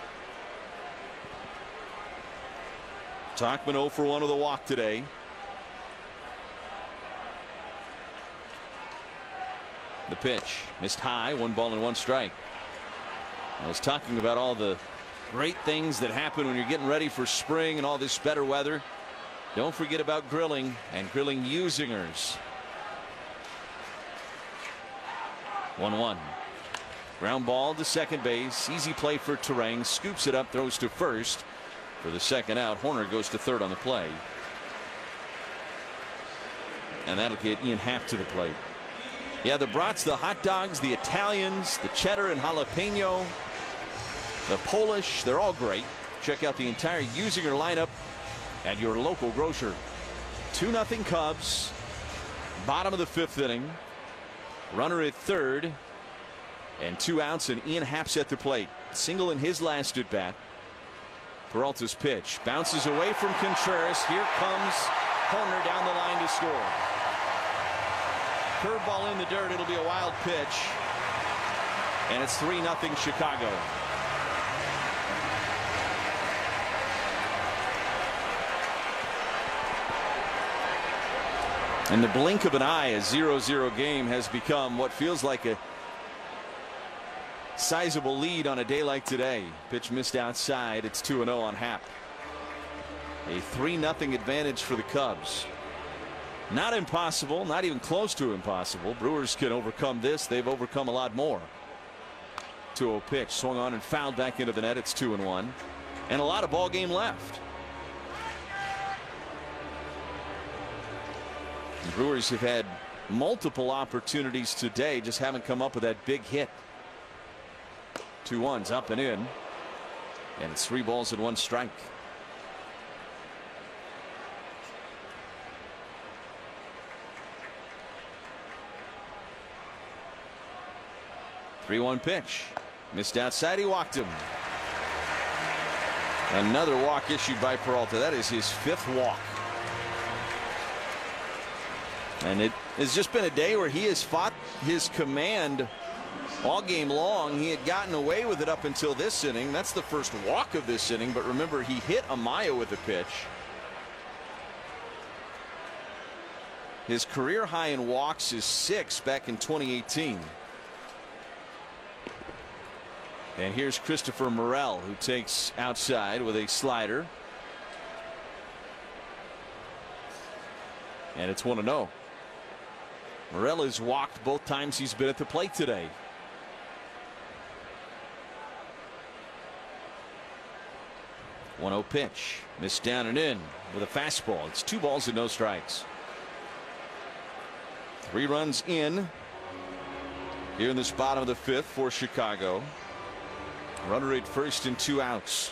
Tauchman oh for one with a walk today. The pitch missed high, one ball and one strike. I was talking about all the great things that happen when you're getting ready for spring and all this better weather. Don't forget about grilling and grilling Usingers. one one. Ground ball to second base. Easy play for Terang. Scoops it up, throws to first for the second out. Hoerner goes to third on the play. And that'll get Ian Happ to the plate. Yeah, the brats, the hot dogs, the Italians, the cheddar and jalapeno, the Polish, they're all great. Check out the entire Usinger lineup at your local grocer. two nothing Cubs. Bottom of the fifth inning. Runner at third. And two outs, and Ian Happ's at the plate. Single in his last at bat. Peralta's pitch bounces away from Contreras. Here comes Hoerner down the line to score. Curveball in the dirt. It'll be a wild pitch. And it's three nothing Chicago. In the blink of an eye, a zero zero game has become what feels like a sizable lead on a day like today. Pitch missed outside. It's two and oh on Happ. A three nothing advantage for the Cubs. Not impossible, not even close to impossible. Brewers can overcome this. They've overcome a lot more. two oh pitch, swung on and fouled back into the net. It's two and one. And a lot of ball game left. The Brewers have had multiple opportunities today, just haven't come up with that big hit. Two ones up and in. And it's three balls and one strike. three one pitch. Missed outside. He walked him. Another walk issued by Peralta. That is his fifth walk. And it has just been a day where he has fought his command all game long. He had gotten away with it up until this inning. That's the first walk of this inning. But remember, he hit Amaya with a pitch. His career high in walks is six back in twenty eighteen. And here's Christopher Morel, who takes outside with a slider. And it's one and oh. Morel has walked both times he's been at the plate today. one oh pitch. Missed down and in with a fastball. It's two balls and no strikes. Three runs in here in this bottom of the fifth for Chicago. Runner at first and two outs.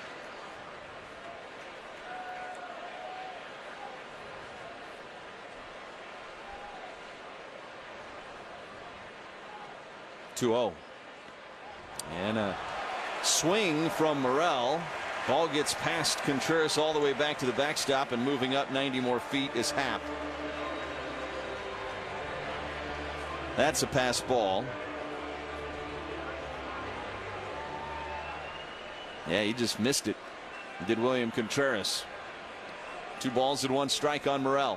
two oh. And a swing from Morel. Ball gets past Contreras all the way back to the backstop, and moving up ninety more feet is Happ. That's a pass ball. Yeah, he just missed it. Did William Contreras. Two balls and one strike on Morel.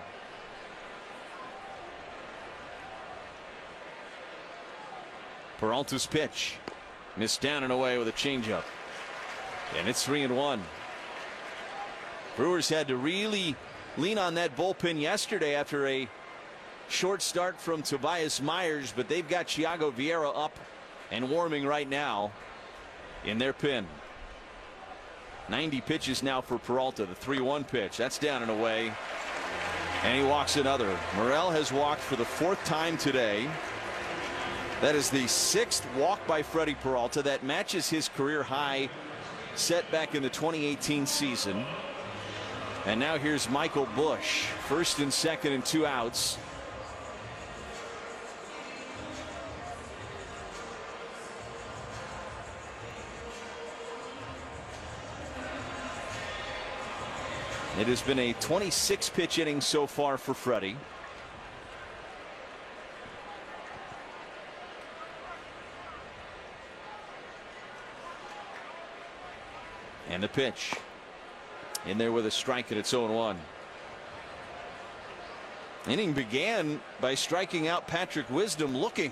Peralta's pitch. Missed down and away with a changeup. And it's three and one. Brewers had to really lean on that bullpen yesterday after a short start from Tobias Myers, but they've got Thiago Vieira up and warming right now in their pen. ninety pitches now for Peralta. The three one pitch. That's down and away. And he walks another. Morel has walked for the fourth time today. That is the sixth walk by Freddie Peralta. That matches his career high set back in the twenty eighteen season. And now here's Michael Busch. First and second and two outs. It has been a twenty-six pitch inning so far for Freddie. And the pitch. In there with a strike, and it's oh one. Inning began by striking out Patrick Wisdom looking.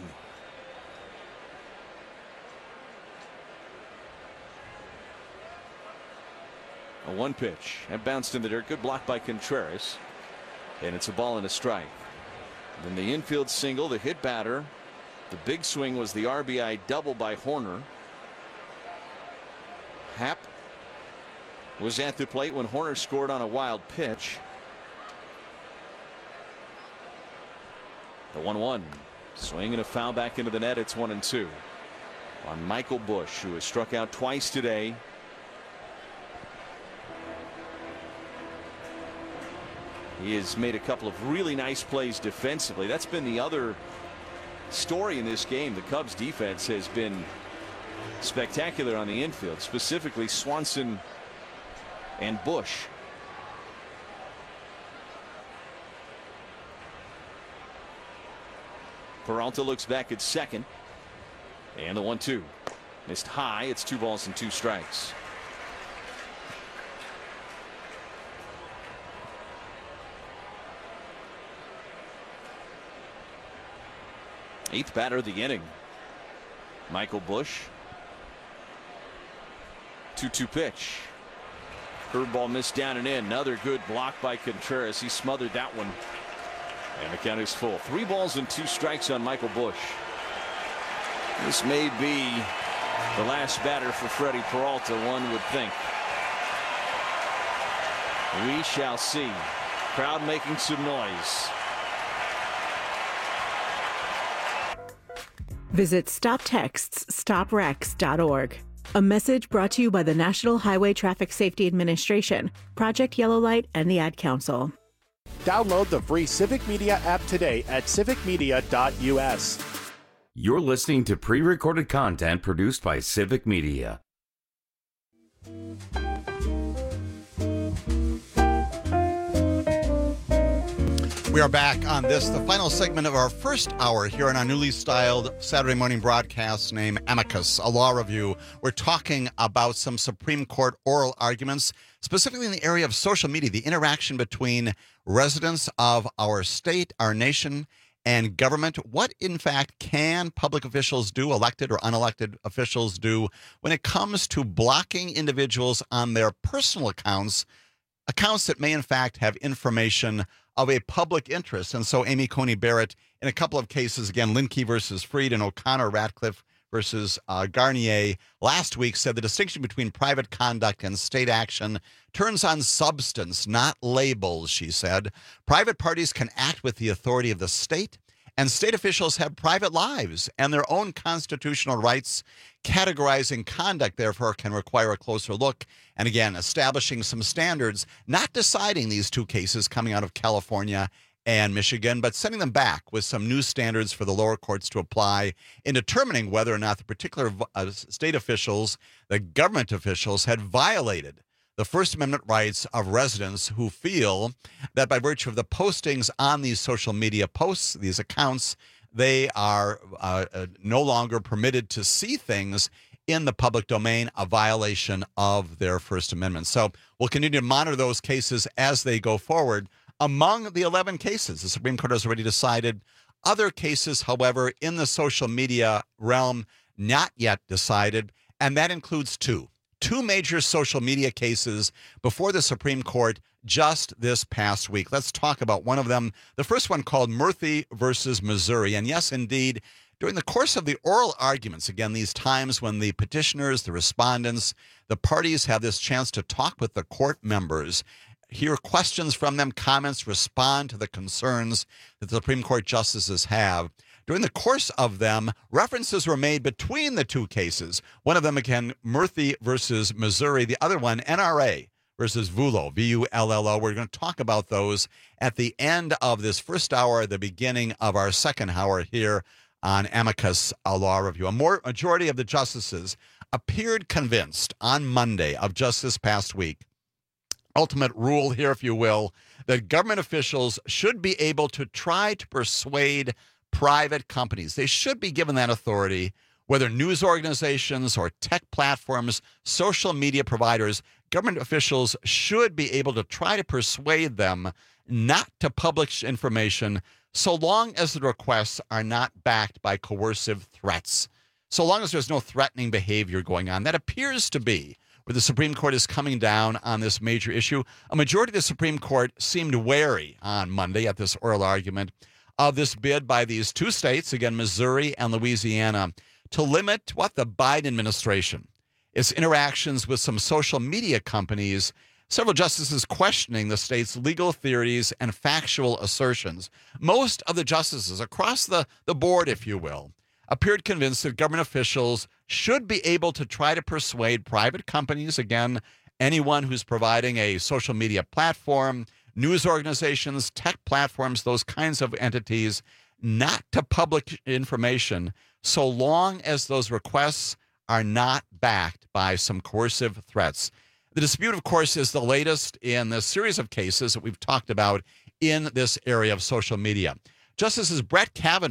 A one pitch. That bounced in the dirt. Good block by Contreras. And it's a ball and a strike. Then the infield single, the hit batter. The big swing was the R B I double by Horner. Happ was at the plate when Horner scored on a wild pitch. The one one. Swing and a foul back into the net. It's one and two. On Michael Busch, who has struck out twice today. He has made a couple of really nice plays defensively. That's been the other story in this game. The Cubs defense has been spectacular on the infield, specifically Swanson and Busch. Peralta looks back at second. And the one two. Missed high. It's two balls and two strikes. Eighth batter of the inning. Michael Busch. two two pitch. Curveball missed down and in. Another good block by Contreras. He smothered that one. And the count is full. Three balls and two strikes on Michael Busch. This may be the last batter for Freddie Peralta, one would think. We shall see. Crowd making some noise. Visit stop texts stop wrecks dot org. A message brought to you by the National Highway Traffic Safety Administration, Project Yellow Light, and the Ad Council. Download the free Civic Media app today at civic media dot u s. You're listening to pre-recorded content produced by Civic Media. We are back on this, the final segment of our first hour here on our newly styled Saturday morning broadcast named Amicus, a law review. We're talking about some Supreme Court oral arguments, specifically in the area of social media, the interaction between residents of our state, our nation, and government. What, in fact, can public officials do, elected or unelected officials do, when it comes to blocking individuals on their personal accounts, accounts that may, in fact, have information of a public interest? And so Amy Coney Barrett, in a couple of cases, again, Linkey versus Freed and O'Connor Ratcliffe versus uh, Garnier, last week said the distinction between private conduct and state action turns on substance, not labels, she said. Private parties can act with the authority of the state, and state officials have private lives and their own constitutional rights. Categorizing conduct, therefore, can require a closer look. And again, establishing some standards, not deciding these two cases coming out of California and Michigan, but sending them back with some new standards for the lower courts to apply in determining whether or not the particular uh, state officials, the government officials, had violated the First Amendment rights of residents who feel that by virtue of the postings on these social media posts, these accounts, they are uh, uh, no longer permitted to see things in the public domain, a violation of their First Amendment. So we'll continue to monitor those cases as they go forward. Among the eleven cases, the Supreme Court has already decided. Other cases, however, in the social media realm, not yet decided, and that includes two. Two major social media cases before the Supreme Court just this past week. Let's talk about one of them. The first one called Murthy versus Missouri. And yes, indeed, during the course of the oral arguments, again, these times when the petitioners, the respondents, the parties have this chance to talk with the court members, hear questions from them, comments, respond to the concerns that the Supreme Court justices have. During the course of them, references were made between the two cases. One of them, again, Murthy versus Missouri. The other one, N R A versus Vullo, V U L L O. We're going to talk about those at the end of this first hour, the beginning of our second hour here on Amicus, a law review. A more majority of the justices appeared convinced on Monday of just this past week, ultimate rule here, if you will, that government officials should be able to try to persuade private companies. They should be given that authority, whether news organizations or tech platforms, social media providers. Government officials should be able to try to persuade them not to publish information so long as the requests are not backed by coercive threats, so long as there's no threatening behavior going on. That appears to be where the Supreme Court is coming down on this major issue. A majority of the Supreme Court seemed wary on Monday at this oral argument of this bid by these two states, again, Missouri and Louisiana, to limit what the Biden administration, its interactions with some social media companies, several justices questioning the state's legal theories and factual assertions. Most of the justices across the, the board, if you will, appeared convinced that government officials should be able to try to persuade private companies, again, anyone who's providing a social media platform, news organizations, tech platforms, those kinds of entities, not to publish information so long as those requests are not backed by some coercive threats. The dispute, of course, is the latest in the series of cases that we've talked about in this area of social media. Justices Brett Kavanaugh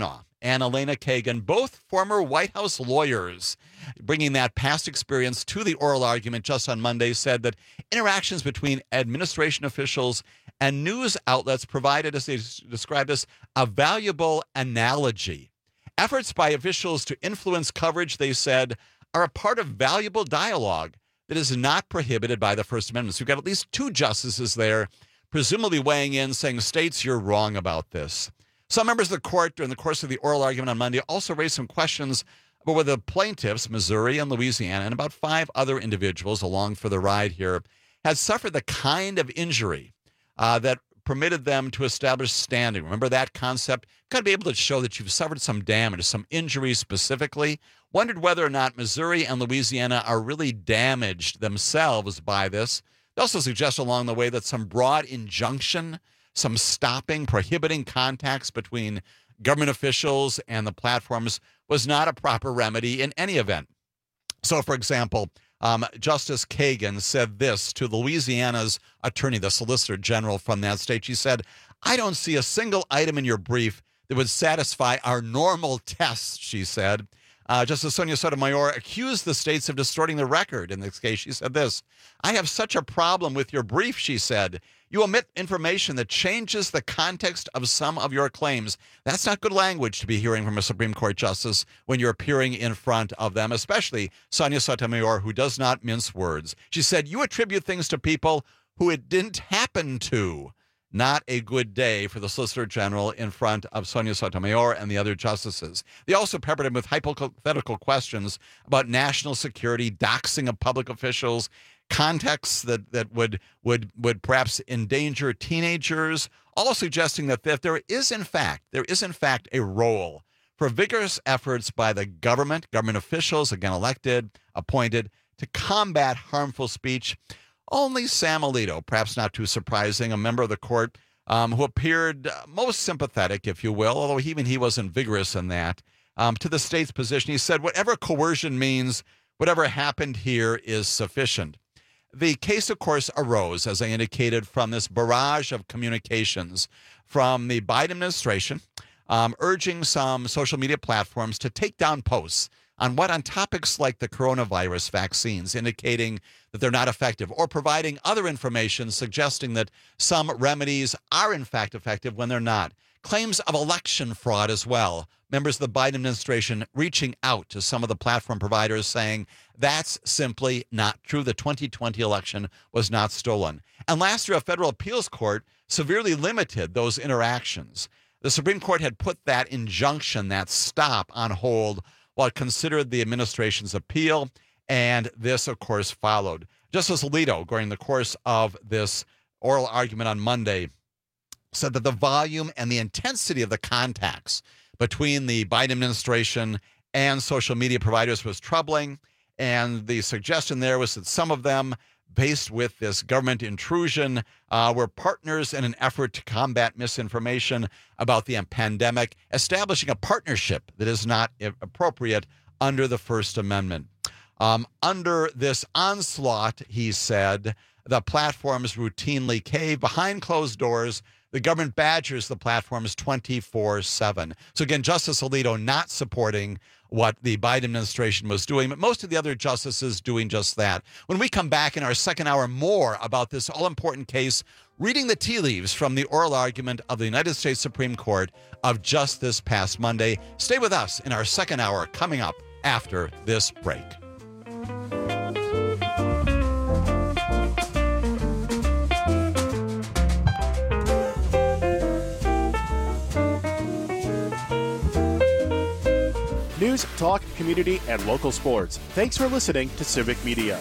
and Elena Kagan, both former White House lawyers, bringing that past experience to the oral argument just on Monday, said that interactions between administration officials and news outlets provided, as they described this, a valuable analogy. Efforts by officials to influence coverage, they said, are a part of valuable dialogue that is not prohibited by the First Amendment. So you've got at least two justices there, presumably weighing in, saying, states, you're wrong about this. Some members of the court during the course of the oral argument on Monday also raised some questions about whether the plaintiffs, Missouri and Louisiana, and about five other individuals along for the ride here, had suffered the kind of injury uh, that permitted them to establish standing. Remember that concept? You've got to be able to show that you've suffered some damage, some injury specifically. Wondered whether or not Missouri and Louisiana are really damaged themselves by this. They also suggest along the way that some broad injunction, some stopping, prohibiting contacts between government officials and the platforms was not a proper remedy in any event. So, for example, um, Justice Kagan said this to Louisiana's attorney, the Solicitor General from that state. She said, I don't see a single item in your brief that would satisfy our normal tests, she said. Uh, Justice Sonia Sotomayor accused the states of distorting the record. In this case, she said this, I have such a problem with your brief, she said. You omit information that changes the context of some of your claims. That's not good language to be hearing from a Supreme Court justice when you're appearing in front of them, especially Sonia Sotomayor, who does not mince words. She said, you attribute things to people who it didn't happen to. Not a good day for the Solicitor General in front of Sonia Sotomayor and the other justices. They also peppered him with hypothetical questions about national security, doxing of public officials, contexts that, that would, would, would perhaps endanger teenagers, all suggesting that if there is, in fact, there is, in fact, a role for vigorous efforts by the government, government officials, again elected, appointed, to combat harmful speech. Only Sam Alito, perhaps not too surprising, a member of the court um, who appeared most sympathetic, if you will, although even he wasn't vigorous in that, um, to the state's position. He said, whatever coercion means, whatever happened here is sufficient. The case, of course, arose, as I indicated, from this barrage of communications from the Biden administration, um, urging some social media platforms to take down posts on what on topics like the coronavirus vaccines, indicating that they're not effective, or providing other information suggesting that some remedies are in fact effective when they're not. Claims of election fraud as well. Members of the Biden administration reaching out to some of the platform providers saying that's simply not true. The twenty twenty election was not stolen. And last year, a federal appeals court severely limited those interactions. The Supreme Court had put that injunction, that stop, on hold while it considered the administration's appeal, and this, of course, followed. Justice Alito, during the course of this oral argument on Monday, said that the volume and the intensity of the contacts between the Biden administration and social media providers was troubling, and the suggestion there was that some of them, based with this government intrusion, uh, were partners in an effort to combat misinformation about the pandemic, establishing a partnership that is not appropriate under the First Amendment. Um, under this onslaught, he said, the platforms routinely cave behind closed doors. The government badgers the platforms twenty-four seven. So again, Justice Alito not supporting what the Biden administration was doing, but most of the other justices doing just that. When we come back in our second hour, more about this all-important case, reading the tea leaves from the oral argument of the United States Supreme Court of just this past Monday. Stay with us in our second hour coming up after this break. News, talk, community, and local sports. Thanks for listening to Civic Media.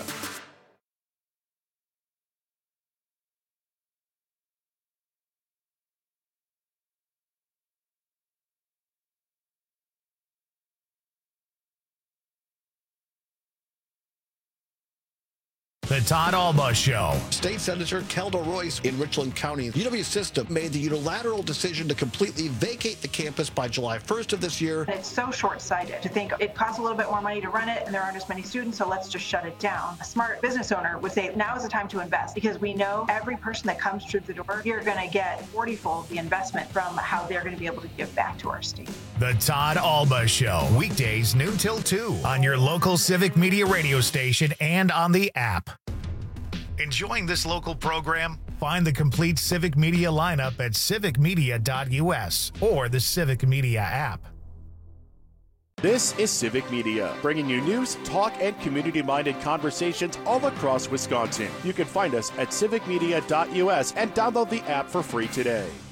The Todd Alba Show. State Senator Kelda Royce in Richland County. U W System made the unilateral decision to completely vacate the campus by July first of this year. It's so short-sighted to think it costs a little bit more money to run it and there aren't as many students, so let's just shut it down. A smart business owner would say now is the time to invest because we know every person that comes through the door, you're going to get forty-fold the investment from how they're going to be able to give back to our state. The Todd Alba Show, weekdays noon till two on your local Civic Media radio station and on the app. Enjoying this local program? Find the complete Civic Media lineup at civic media dot U S or the Civic Media app. This is Civic Media, bringing you news, talk, and community-minded conversations all across Wisconsin. You can find us at civic media dot U S and download the app for free today.